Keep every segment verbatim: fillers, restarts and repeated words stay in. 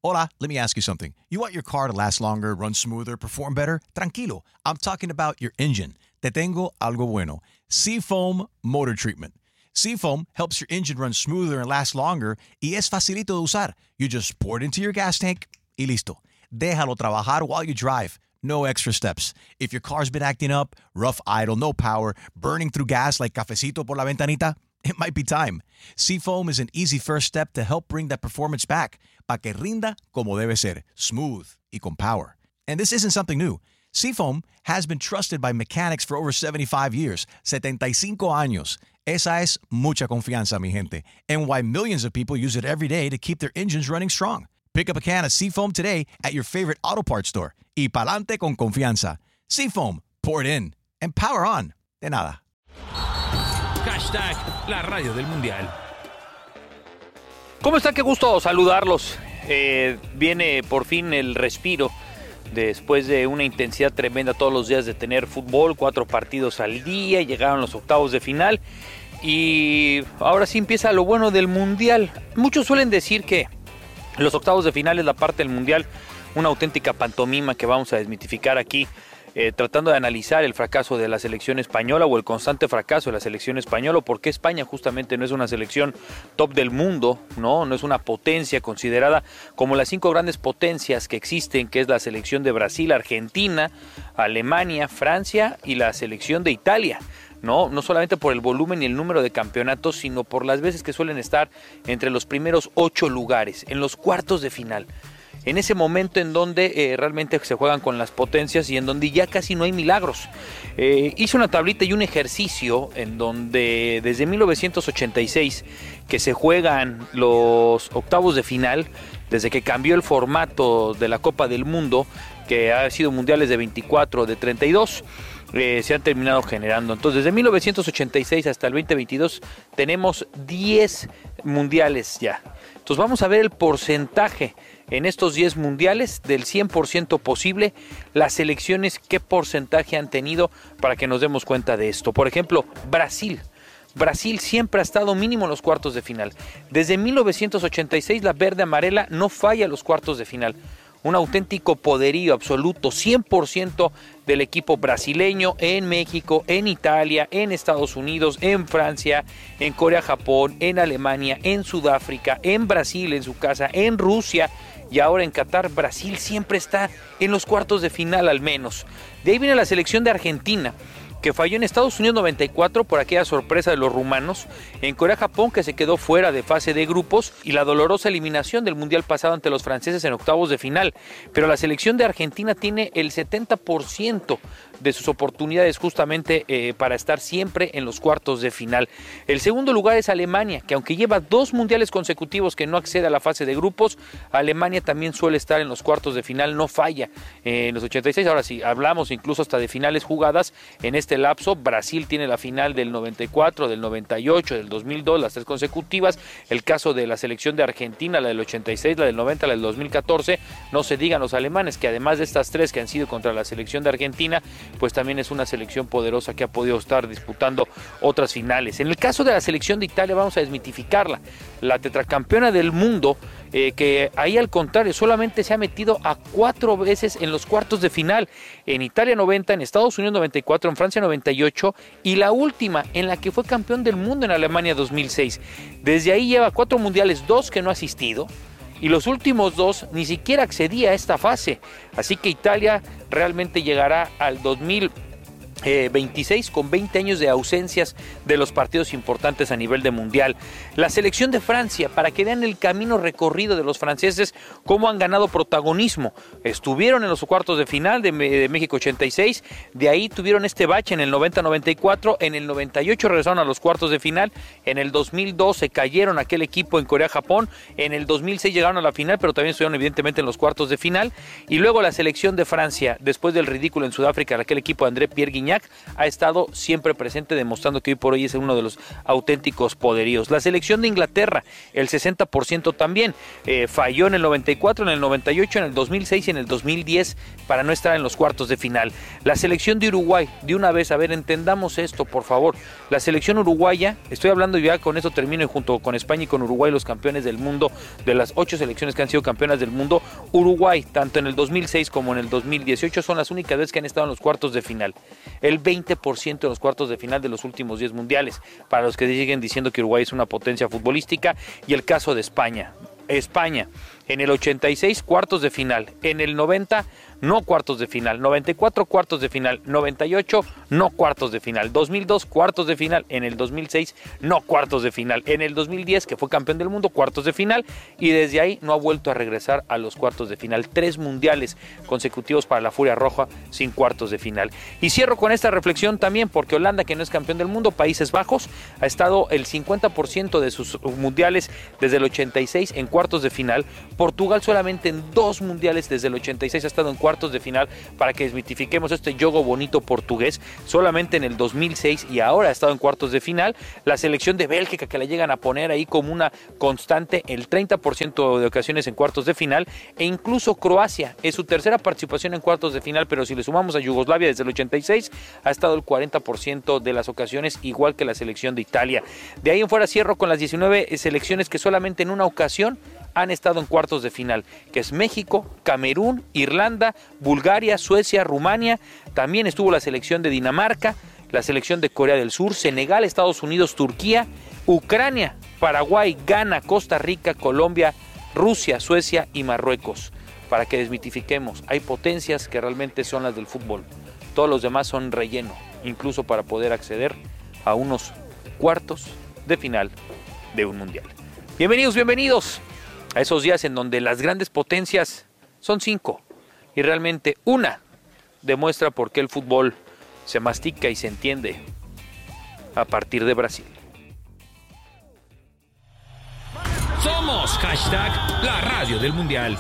Hola, let me ask you something. You want your car to last longer, run smoother, perform better? Tranquilo. I'm talking about your engine. Te tengo algo bueno. Seafoam Motor Treatment. Seafoam helps your engine run smoother and last longer y es facilito de usar. You just pour it into your gas tank y listo. Déjalo trabajar while you drive. No extra steps. If your car's been acting up, rough idle, no power, burning through gas like cafecito por la ventanita, it might be time. Seafoam is an easy first step to help bring that performance back, para que rinda como debe ser, smooth y con power. And this isn't something new. Seafoam has been trusted by mechanics for over seventy-five years, setenta y cinco años. Esa es mucha confianza, mi gente, and why millions of people use it every day to keep their engines running strong. Pick up a can of Seafoam today at your favorite auto parts store. Y pa'lante con confianza. Seafoam, pour it in, and power on. De nada. Hashtag la radio del mundial. ¿Cómo están? Qué gusto saludarlos. Eh, viene por fin el respiro después de una intensidad tremenda todos los días de tener fútbol, cuatro partidos al día, llegaron los octavos de final y ahora sí empieza lo bueno del mundial. Muchos suelen decir que los octavos de final es la parte del mundial, una auténtica pantomima que vamos a desmitificar aquí. Eh, tratando de analizar el fracaso de la selección española o el constante fracaso de la selección española, porque España justamente no es una selección top del mundo, no, no es una potencia considerada como las cinco grandes potencias que existen, que es la selección de Brasil, Argentina, Alemania, Francia y la selección de Italia. No, no solamente por el volumen y el número de campeonatos, sino por las veces que suelen estar entre los primeros ocho lugares, en los cuartos de final. En ese momento en donde eh, realmente se juegan con las potencias y en donde ya casi no hay milagros. Eh, hice una tablita y un ejercicio en donde desde mil novecientos ochenta y seis que se juegan los octavos de final, desde que cambió el formato de la Copa del Mundo, que ha sido mundiales de veinticuatro, de treinta y dos, eh, se han terminado generando. Entonces desde mil novecientos ochenta y seis hasta el veinte veintidós tenemos diez mundiales ya. Entonces vamos a ver el porcentaje en estos diez mundiales del cien por ciento posible, las selecciones qué porcentaje han tenido para que nos demos cuenta de esto. Por ejemplo, Brasil. Brasil siempre ha estado mínimo en los cuartos de final. Desde mil novecientos ochenta y seis la verde amarela no falla los cuartos de final. Un auténtico poderío absoluto, cien por ciento del equipo brasileño en México, en Italia, en Estados Unidos, en Francia, en Corea, Japón, en Alemania, en Sudáfrica, en Brasil, en su casa, en Rusia y ahora en Qatar. Brasil siempre está en los cuartos de final al menos. De ahí viene la selección de Argentina, que falló en Estados Unidos noventa y cuatro por aquella sorpresa de los rumanos, en Corea, Japón, que se quedó fuera de fase de grupos, y la dolorosa eliminación del mundial pasado ante los franceses en octavos de final. Pero la selección de Argentina tiene el setenta por ciento de sus oportunidades justamente eh, para estar siempre en los cuartos de final. El segundo lugar es Alemania, que aunque lleva dos mundiales consecutivos que no accede a la fase de grupos, Alemania también suele estar en los cuartos de final, no falla eh, en los ochenta y seis. Ahora sí, hablamos incluso hasta de finales jugadas en este lapso. Brasil tiene la final del noventa y cuatro, del noventa y ocho, del dos mil dos, las tres consecutivas. El caso de la selección de Argentina, la del ochenta y seis, la del noventa, la del dos mil catorce. No se digan los alemanes, que además de estas tres que han sido contra la selección de Argentina, pues también es una selección poderosa que ha podido estar disputando otras finales. En el caso de la selección de Italia, vamos a desmitificarla. La tetracampeona del mundo, eh, que ahí al contrario solamente se ha metido a cuatro veces en los cuartos de final. En Italia noventa, en Estados Unidos noventa y cuatro, en Francia noventa y ocho y la última en la que fue campeón del mundo en Alemania dos mil seis. Desde ahí lleva cuatro mundiales, dos que no ha asistido, y los últimos dos ni siquiera accedía a esta fase. Así que Italia realmente llegará al dos mil veintiséis con veinte años de ausencias de los partidos importantes a nivel de mundial. La selección de Francia, para que vean el camino recorrido de los franceses, cómo han ganado protagonismo. Estuvieron en los cuartos de final de, de México ochenta y seis, de ahí tuvieron este bache en el noventa noventa y cuatro, en el noventa y ocho regresaron a los cuartos de final, en el dos mil dos se cayeron aquel equipo en Corea-Japón, en el dos mil seis llegaron a la final, pero también estuvieron evidentemente en los cuartos de final, y luego la selección de Francia, después del ridículo en Sudáfrica, aquel equipo de André Pierre Guignac, Gignac ha estado siempre presente, demostrando que hoy por hoy es uno de los auténticos poderíos. La selección de Inglaterra, el sesenta por ciento también, eh, falló en el noventa y cuatro, en el noventa y ocho, en el dos mil seis y en el dos mil diez para no estar en los cuartos de final. La selección de Uruguay, de una vez, a ver, entendamos esto, por favor. La selección uruguaya, estoy hablando ya, con eso termino, y junto con España y con Uruguay, los campeones del mundo, de las ocho selecciones que han sido campeonas del mundo, Uruguay, tanto en el dos mil seis como en el dos mil dieciocho, son las únicas veces que han estado en los cuartos de final. El veinte por ciento de los cuartos de final de los últimos diez mundiales, para los que siguen diciendo que Uruguay es una potencia futbolística. Y el caso de España. España, en el ochenta y seis, cuartos de final. En el noventa, no cuartos de final. noventa y cuatro, cuartos de final. noventa y ocho, no cuartos de final. dos mil dos, cuartos de final. En el dos mil seis, no cuartos de final. En el dos mil diez, que fue campeón del mundo, cuartos de final. Y desde ahí no ha vuelto a regresar a los cuartos de final. Tres mundiales consecutivos para la Furia Roja sin cuartos de final. Y cierro con esta reflexión también, porque Holanda, que no es campeón del mundo, Países Bajos, ha estado el cincuenta por ciento de sus mundiales desde el ochenta y seis en cuartos de final. Portugal solamente en dos mundiales desde el ochenta y seis ha estado en cuartos de final, para que desmitifiquemos este yogo bonito portugués. Solamente en el dos mil seis y ahora ha estado en cuartos de final. La selección de Bélgica, que la llegan a poner ahí como una constante, el treinta por ciento de ocasiones en cuartos de final. E incluso Croacia es su tercera participación en cuartos de final, pero si le sumamos a Yugoslavia desde el ochenta y seis, ha estado el cuarenta por ciento de las ocasiones, igual que la selección de Italia. De ahí en fuera cierro con las diecinueve selecciones que solamente en una ocasión han estado en cuartos de final, que es México, Camerún, Irlanda, Bulgaria, Suecia, Rumania. También estuvo la selección de Dinamarca, la selección de Corea del Sur, Senegal, Estados Unidos, Turquía, Ucrania, Paraguay, Ghana, Costa Rica, Colombia, Rusia, Suecia y Marruecos. Para que desmitifiquemos, hay potencias que realmente son las del fútbol. Todos los demás son relleno, incluso para poder acceder a unos cuartos de final de un mundial. Bienvenidos, bienvenidos a esos días en donde las grandes potencias son cinco y realmente una demuestra por qué el fútbol se mastica y se entiende a partir de Brasil. Somos hashtag la radio del mundial.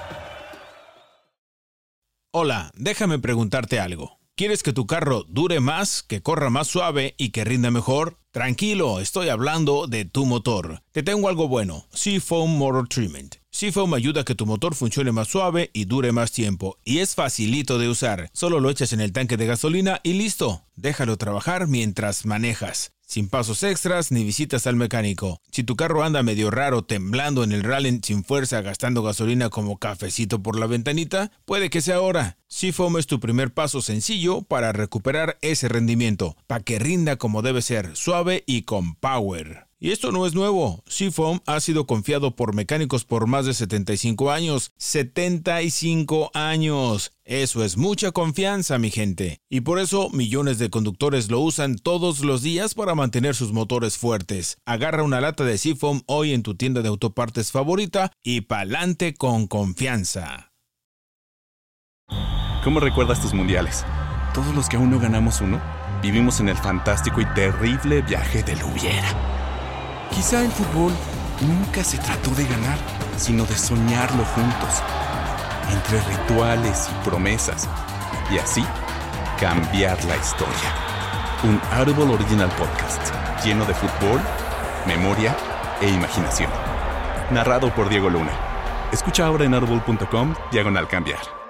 Hola, déjame preguntarte algo. ¿Quieres que tu carro dure más, que corra más suave y que rinda mejor? Tranquilo, estoy hablando de tu motor. Te tengo algo bueno, Seafoam Motor Treatment. Seafoam ayuda a que tu motor funcione más suave y dure más tiempo. Y es facilito de usar. Solo lo echas en el tanque de gasolina y listo. Déjalo trabajar mientras manejas. Sin pasos extras ni visitas al mecánico. Si tu carro anda medio raro, temblando en el rally sin fuerza, gastando gasolina como cafecito por la ventanita, puede que sea ahora. Seafoam es tu primer paso sencillo para recuperar ese rendimiento, para que rinda como debe ser, suave y con power. Y esto no es nuevo. Seafoam ha sido confiado por mecánicos por más de setenta y cinco años. ¡setenta y cinco años! Eso es mucha confianza, mi gente. Y por eso millones de conductores lo usan todos los días para mantener sus motores fuertes. Agarra una lata de Seafoam hoy en tu tienda de autopartes favorita y pa'lante con confianza. ¿Cómo recuerdas tus mundiales? Todos los que aún no ganamos uno, vivimos en el fantástico y terrible viaje del hubiera. Quizá el fútbol nunca se trató de ganar, sino de soñarlo juntos, entre rituales y promesas, y así cambiar la historia. Un Audible Original Podcast lleno de fútbol, memoria e imaginación. Narrado por Diego Luna. Escucha ahora en audible punto com diagonal cambiar.